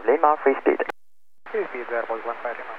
Lima, free speed. Free speed, airport 15 Lima.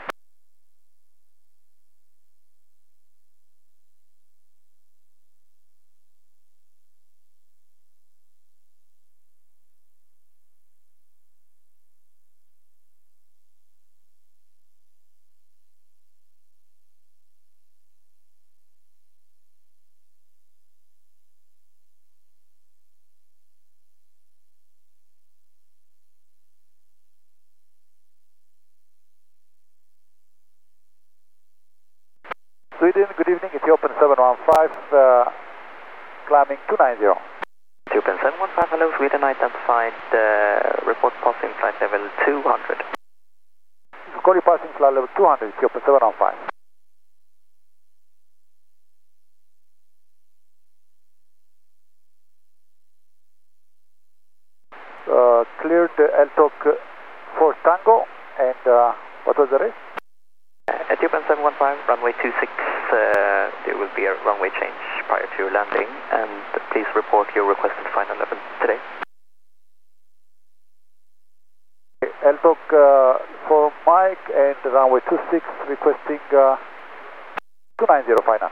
Sweden, good evening, Ethiopian 715, climbing 290. Ethiopian 715, hello, Sweden identified, report passing flight level 200. Call you passing flight level 200, Ethiopian 715. Cleared LTOC 4 Tango, and what was the rest? Ethiopian 715, runway 26, there will be a runway change prior to your landing, and please report your requested final level today. LTOC for Mike and runway 26 requesting 290 final.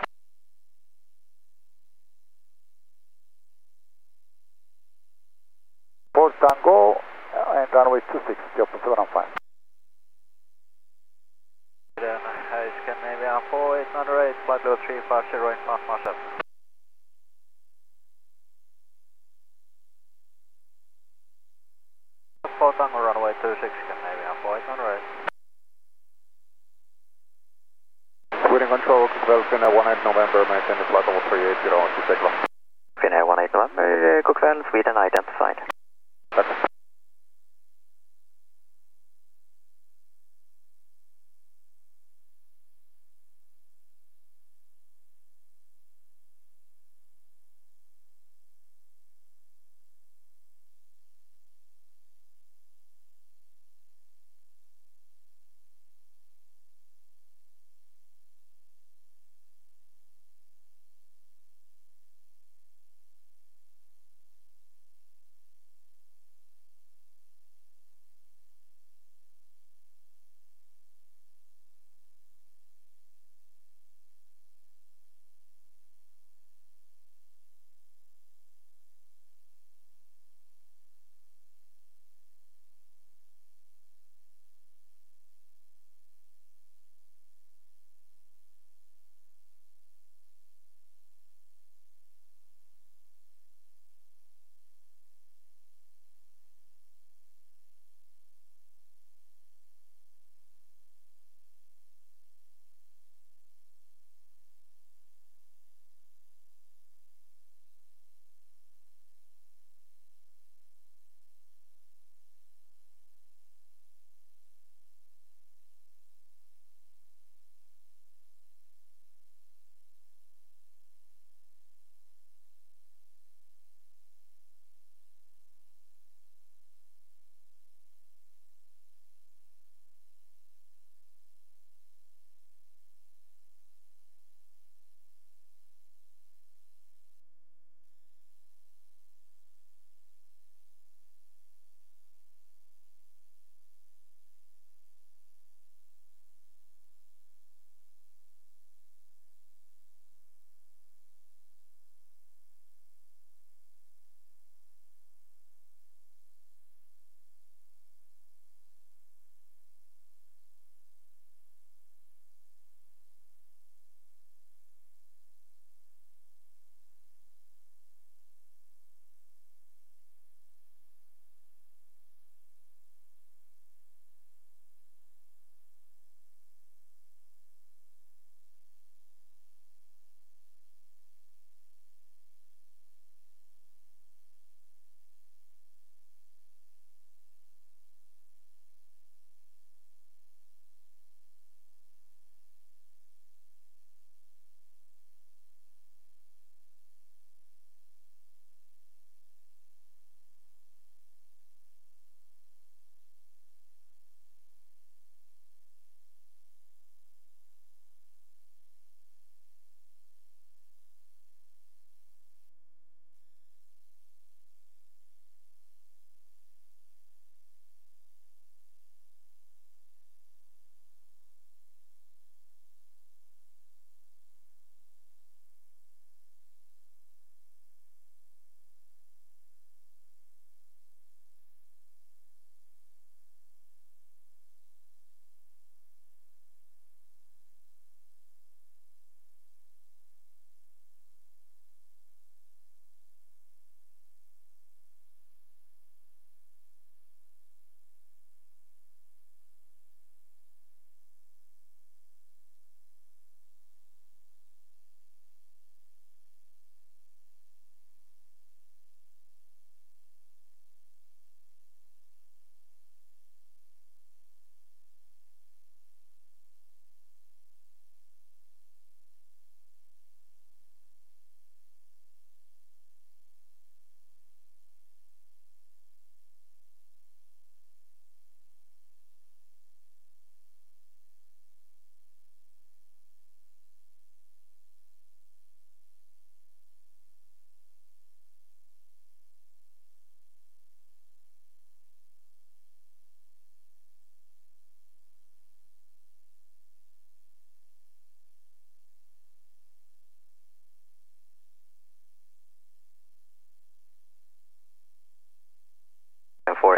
For Tango and runway 26, Ethiopian 715. Scandinavian 4808, flight level 350 in Mount Marshall. For Tango runway 26, Scandinavian 4808. Sweden control, Cookville, 18 November, maintain the flight level 380 on Chisekla. Finnair 18 November, Cookville, Sweden identified. Tack.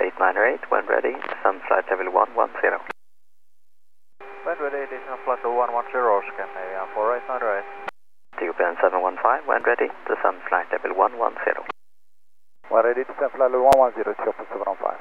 8908, when ready, descend flight level 110. When ready, descend flight level 110, scan Navian 4898. TUPN 715, when ready, descend flight level 110. When ready, descend flight level 110, TUPN 715.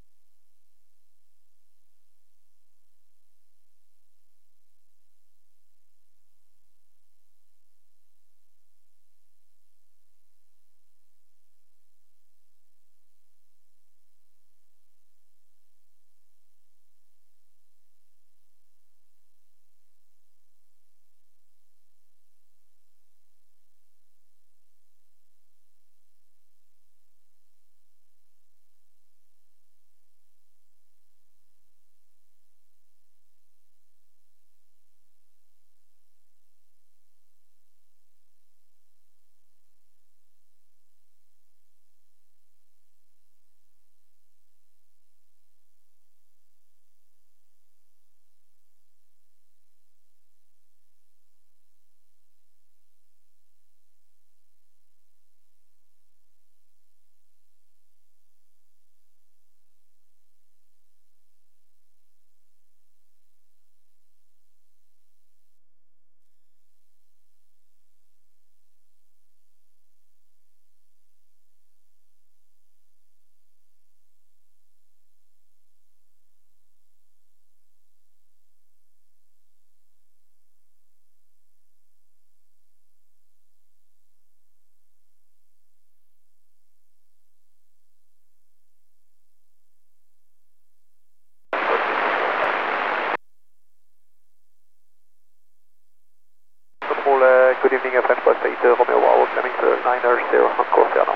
Good evening, FM West 8 Romeo Bravo, climbing to 900 on course now.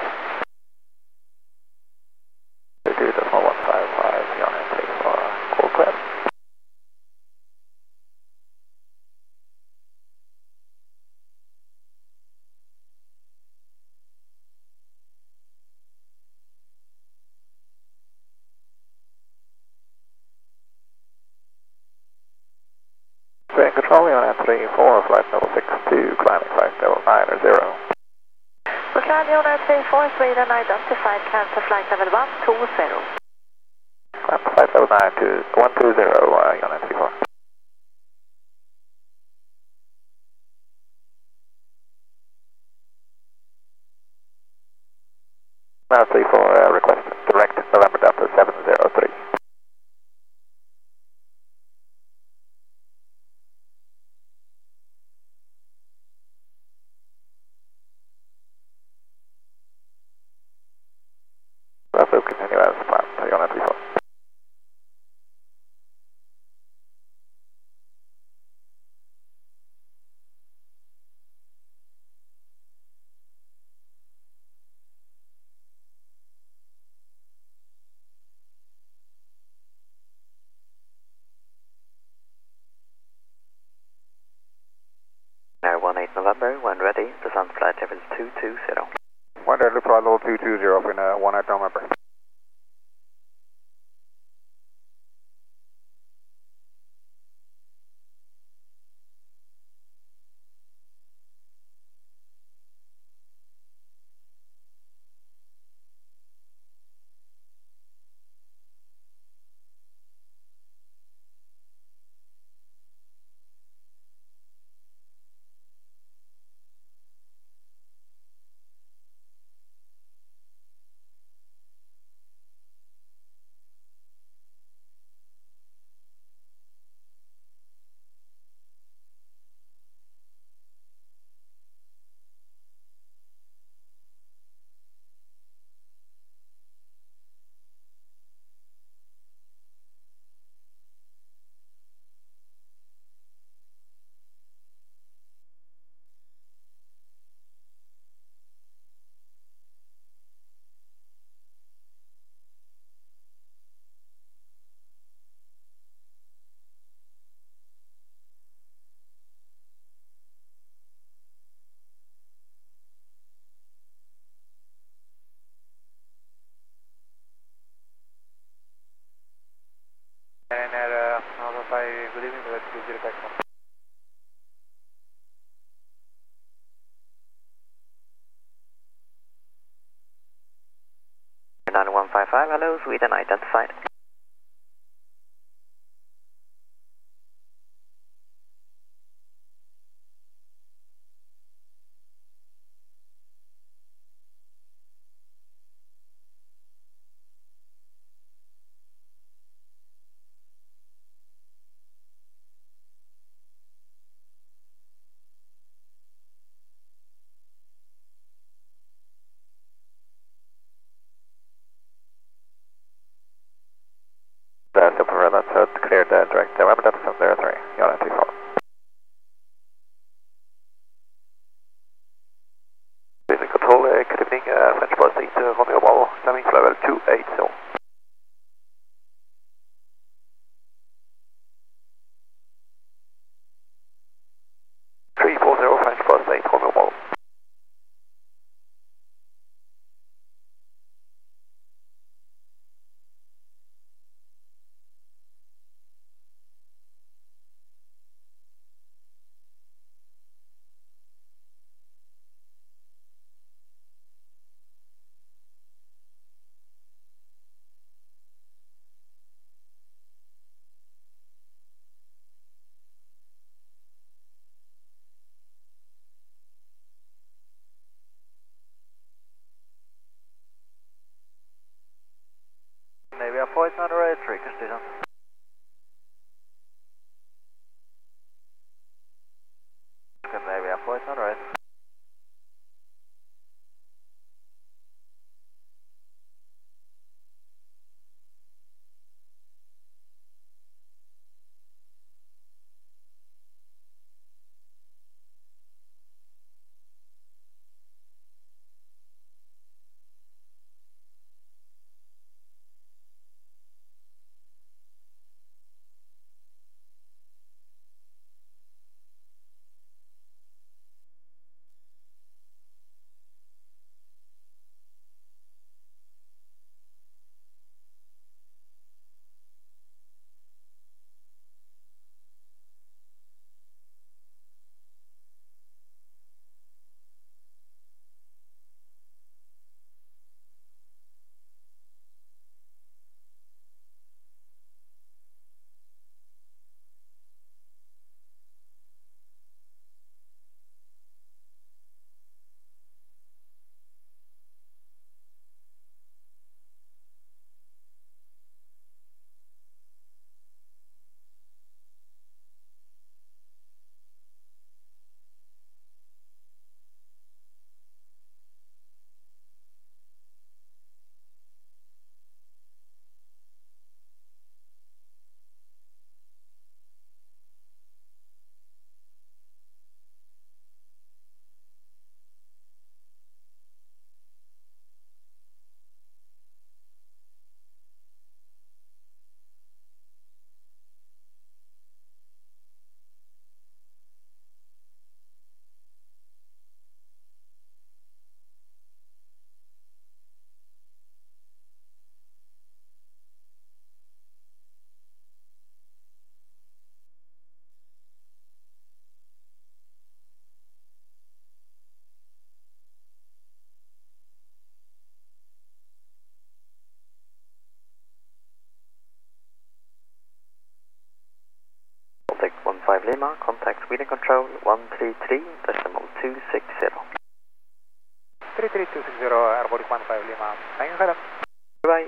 32.155, United States for call clear. Train control, United 34, flight level 62, climbing flight level 900. Brooklyn, United 34, Sweden, identified, cancel flight level 120. Cancel flight level 120, United 34. Now 34, request direct November Delta 703. Will continue as planned, Unit 34. Air 18 November, when ready, descend flight level 220. One deadly flight level 220 in 18 November. 155, hello, Sweden identified. That's super, that's it, cleared direct November, that's 03, Unit 24. Sweden Control, good evening, French Bus 8, Romeo Bravo, climbing to level 280. 340 French Bus 8, Romeo Bravo. Scandinavia 4 is under a tree station. Scandinavia 4 is under a. Contact 15 Lima, contact Sweden Control 133.260. 33260, Airport 15 Lima. Thank you, hello. Bye.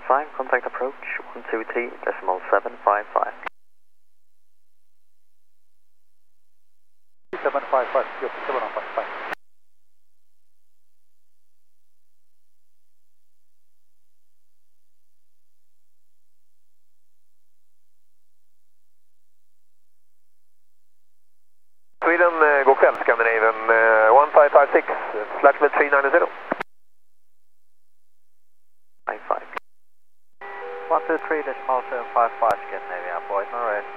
contact approach 123.755. 755, yep, 755. Sweden, god kväll, Scandinavian 1556, flight level 390. 55. 123.755 Scandinavian, point on right.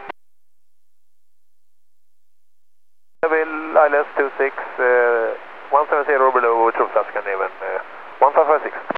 Will ILS 26, 170 below, true flight Scandinavian 1556.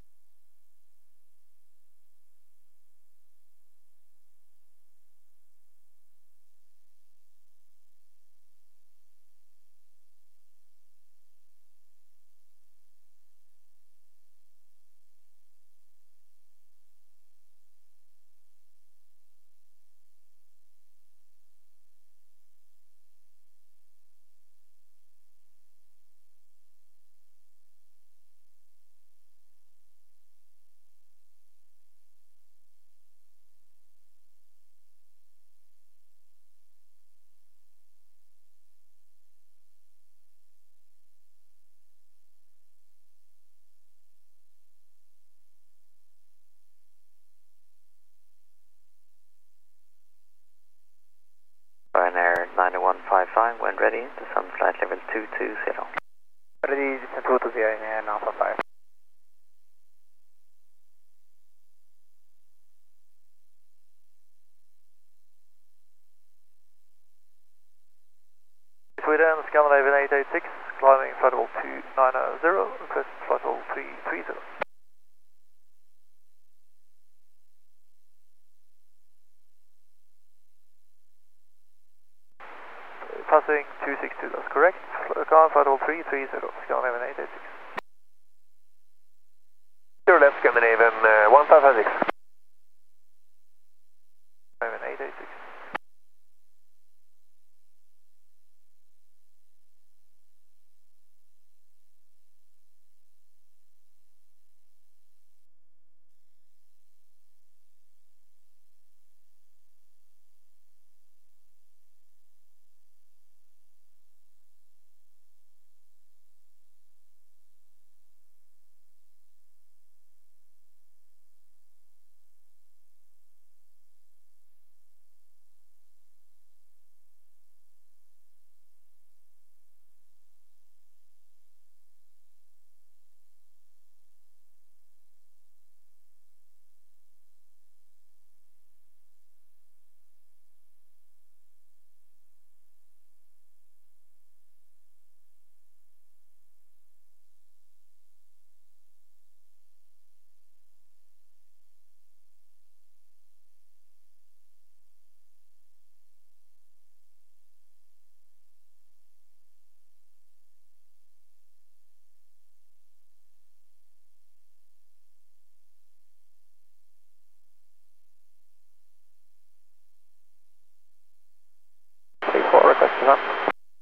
Ryanair 9155, when ready, descend flight level 220. Ready, descent 220, 955. Sweden, Scandinavian 886, climbing flight level 290, request flight level 330. Passing 262, that's correct. Climb flight level 330, Scandinavian 886. Zero left, Scandinavian 1556. Scandinavian 886. Request to that.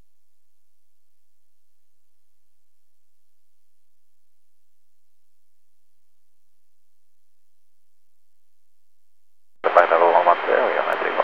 Flight level 110, we are 91.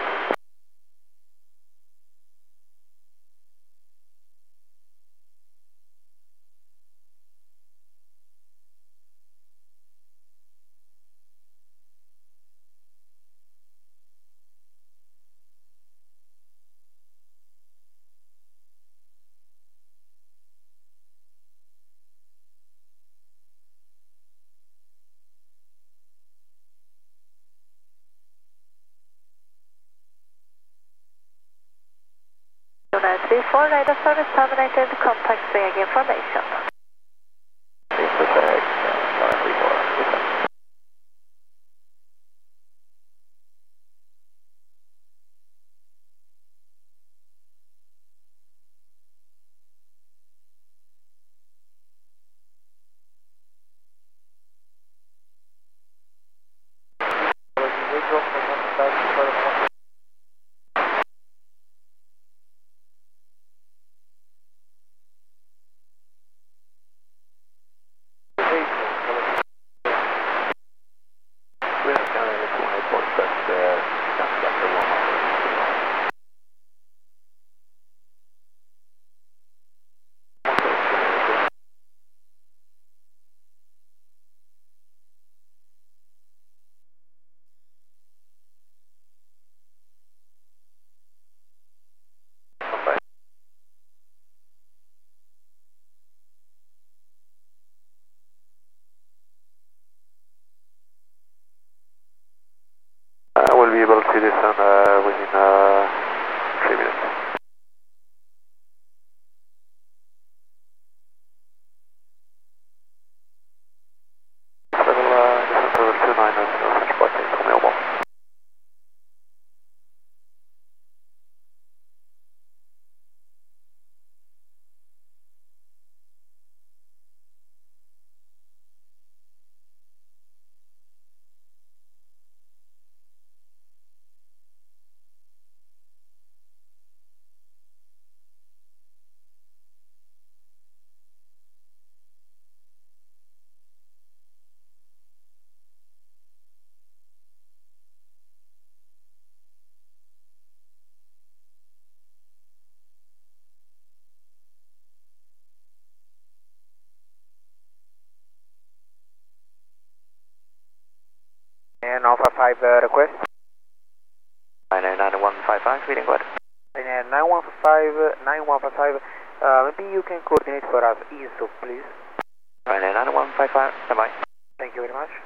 United 34, radar service terminated, contact VG information. to descend within 3 minutes. Level 290, French Poitiers, Romeo 1. And Alpha 5 request. Ryanair 9155, reading good. Ryanair 9155, maybe you can coordinate for us ESO, please. Ryanair 9155, stand-by. Thank you very much.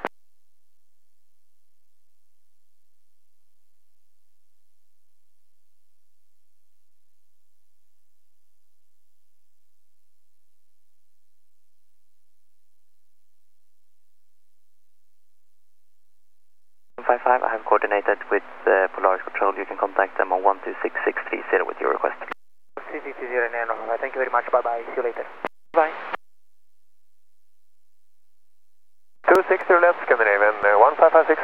I have coordinated with Polaris Control. You can contact them on 126630 with your request. 660, thank you very much. Bye-bye. See you later. Bye. 260 left, Scandinavian 1556.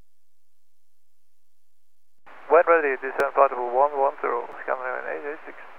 When ready, descend flight level 110, Scandinavian 886.